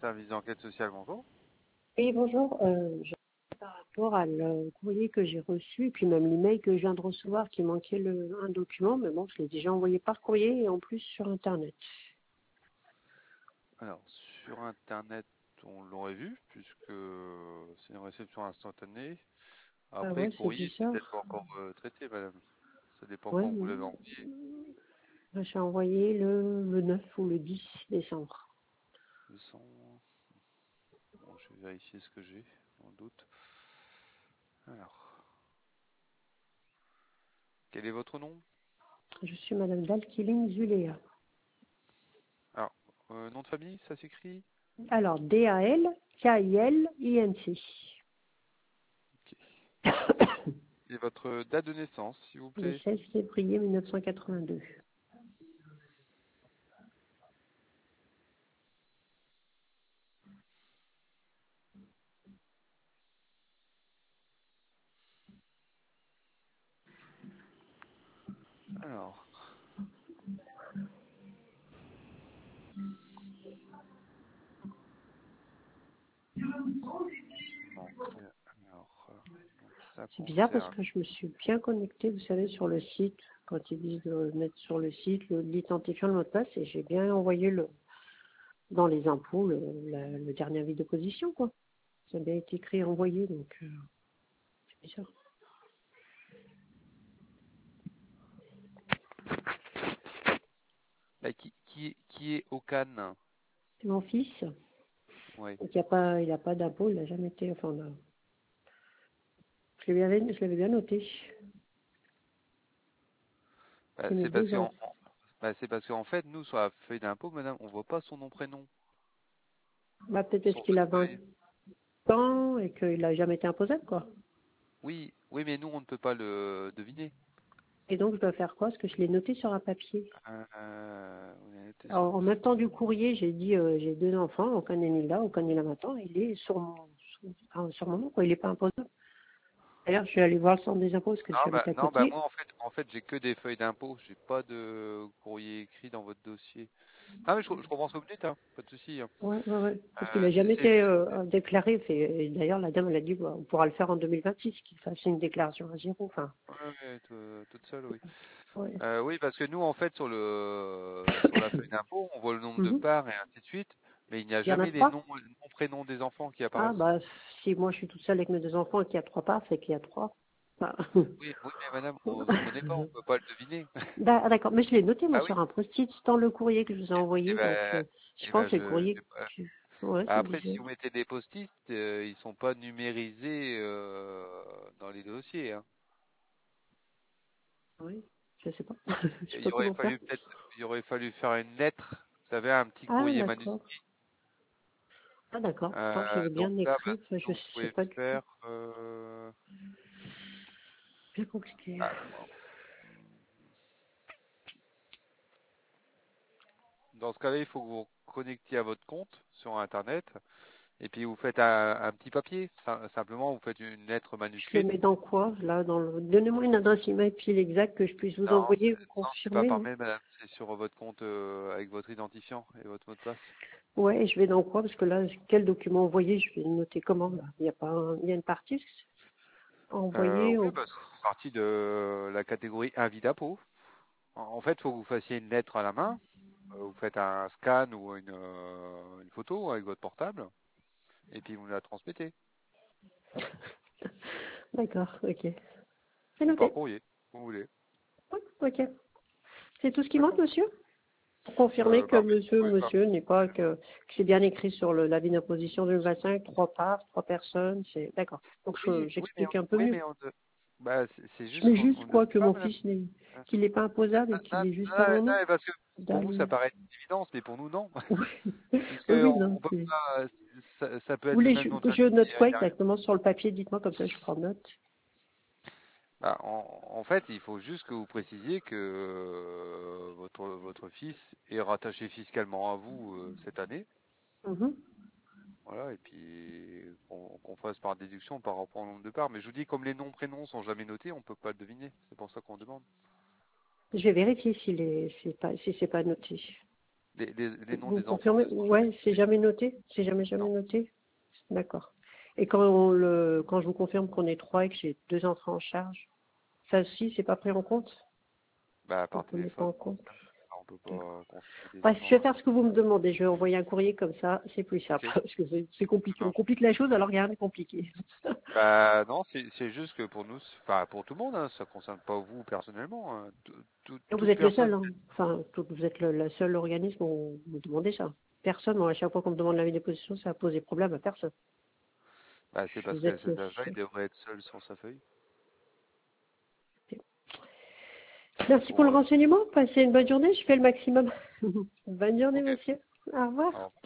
service d'enquête sociale, bonjour. Oui, bonjour. Par rapport à le courrier que j'ai reçu, et puis même l'email que je viens de recevoir qui manquait un document, mais bon, je l'ai déjà envoyé par courrier et en plus sur Internet. Alors, sur Internet, on l'aurait vu, puisque c'est une réception instantanée. Ah Après, ouais, c'est courrier, c'est peut-être pas bizarre. encore traité, madame. Ça dépend Ouais, quand vous l'avez envoyé. j'ai envoyé le 9 ou le 10 décembre. Le sang. Bon, je vais vérifier ce que j'ai, sans doute. Alors, quel est votre nom? Je suis Madame Dalkiling Zulea. Alors, nom de famille, ça s'écrit? Alors, Dalkinc. Ok. Et votre date de naissance, s'il vous Le plaît? 16 février 1982. Alors, bon, donc ça C'est bizarre parce concerne. que je me suis bien connectée, vous savez, sur le site, quand ils disent de mettre sur le site l'identifiant, le mot de passe, et j'ai bien envoyé dans les impôts le dernier avis d'opposition, quoi. Ça a bien été écrit et envoyé, donc c'est bizarre. Bah, qui est au Cannes? C'est mon fils, Oui. donc il a pas d'impôt, il n'a jamais été, enfin, je l'avais bien noté. Bah, C'est mes c'est parce deux qu'en enfants. c'est parce qu'en fait, nous, sur la feuille d'impôt, madame, on voit pas son nom, prénom Bah, peut-être parce sur qu'il a votre 20 feuille. ans et qu'il n'a jamais été imposable, quoi. Oui, oui, mais nous, on ne peut pas le deviner. Et donc, je dois faire quoi? Parce que je l'ai noté sur un papier. Vous avez noté sur Alors, le en même temps papier. du courrier, j'ai dit, j'ai deux enfants, aucun n'est né là, aucun n'est là maintenant, il est sur mon nom, quoi, il n'est pas imposable. D'ailleurs, je suis allée voir le centre des impôts parce que je habite à Non, bah côté. moi, en fait, j'ai que des feuilles d'impôt. J'ai pas de courrier écrit dans votre dossier. Ah, mais je comprends ce que vous dites, hein. Pas de souci, hein. Ouais. Parce qu'il n'a jamais été déclaré. Et d'ailleurs, la dame, elle a dit, bah, on pourra le faire en 2026, qu'il fasse une déclaration à zéro. Enfin, Ouais, toute seule, oui. ouais. Oui, parce que nous, en fait, sur la feuille d'impôt, on voit le nombre de Mhm. parts et ainsi de suite, mais il n'y a Il y en a jamais les trois. noms, prénoms des enfants qui Ah, apparaissent. bah, si moi je suis toute seule avec mes deux enfants et qu'il y a trois parts, c'est qu'il y a trois. Enfin, Oui, oui, mais madame, on ne connaît pas, on ne peut pas le deviner. D'accord, mais je l'ai noté, moi, Ah oui. sur un post-it dans le courrier que je vous ai Eh envoyé. Donc, ben, je eh pense ben, que c'est le courrier. Ouais, c'est après, bizarre. si vous mettez des post-it, ils sont pas numérisés dans les dossiers, hein. Oui, je sais pas. Je sais pas comment faire. Il aurait fallu faire une lettre. Vous savez, un petit Ah, courrier d'accord. manuscrit. Ah, d'accord. Pourtant, j'avais Donc bien là, écrit. Enfin, maintenant, je vous sais pouvez pas du tout. faire. Bien compliqué. Ah, dans ce cas-là, il faut que vous vous connectiez à votre compte sur Internet et puis vous faites un petit papier. Simplement, vous faites une lettre Je le manuscrite. mets dans quoi, là, Donnez-moi une adresse email pile exacte que je puisse vous Non, envoyer, vous non, c'est pas confirmer, par non? mail, madame. C'est sur votre compte avec votre identifiant et votre mot de passe. Ouais, et je vais dans quoi? Parce que là, quel document envoyer? Je vais le noter comment, là? Il y a pas il y a une partie envoyer Oui, bah, ça fait partie de la catégorie avis d'impôt. En fait, il faut que vous fassiez une lettre à la main. Vous faites un scan ou une photo avec votre portable et puis vous la transmettez. D'accord, ok. C'est Ou par noté. courrier, comme vous voulez. Ouais, ok. C'est tout ce qui manque, D'accord. monsieur? Pour confirmer que Bah, oui, monsieur n'est pas, que c'est bien écrit sur l'avis d'imposition 2025, trois parts, trois personnes, c'est, d'accord. Donc, oui, j'explique un peu mieux. bah, c'est Je juste mets qu'on juste on ne quoi? sait Que pas, mon madame. fils qu'il n'est pas imposable et qu'il est juste à mon nom? Non, parce que pour vous, ça Dal- paraît une évidence, mais pour nous, non. Oui, Puisque oui, non. on peut pas, ça peut Vous être le voulez même nom de que famille, je mais note quoi il y a rien. exactement sur le papier? Dites-moi, comme ça je prends note. Bah, en fait, il faut juste que vous précisiez que votre fils est rattaché fiscalement à vous cette année. Mhm. Voilà, et puis qu'on fasse par déduction par rapport au nombre de parts. Mais je vous dis, comme les noms, prénoms sont jamais notés, on peut pas le deviner. C'est pour ça qu'on demande. Je vais vérifier si c'est pas noté. Les noms Vous des enfants, confirmez? c'est sans jamais Ouais, c'est noté. jamais noté? C'est jamais Non. noté? D'accord. Et quand je vous confirme qu'on est 3 et que j'ai 2 enfants en charge, ça aussi, c'est pas pris en compte? Bah, Vous par prenez pas téléphone, en non. compte? On peut D'accord. pas confirmer des Bref, je vais enfants. faire ce que vous me demandez. Je vais envoyer un courrier comme ça, c'est plus simple. Ok, Parce que c'est ça compliqué. On marche. complique la chose alors qu'il n'y a rien de compliqué. Bah, non, c'est juste que pour nous, enfin, pour tout le monde, hein, ça concerne pas vous personnellement, hein. Vous Toute êtes le seul, personne. hein. Enfin, vous êtes le seul organisme où vous demandez ça. Personne, moi, à chaque fois qu'on me demande l'avis des positions, ça a posé problème à personne. Bah, c'est parce Vous que êtes le cet agent, il seul. devrait être seul sur sa feuille. Merci pour le Bon, renseignement. Passez une bonne journée. Je fais le maximum. Bonne journée, ok. monsieur. Au revoir. Alors,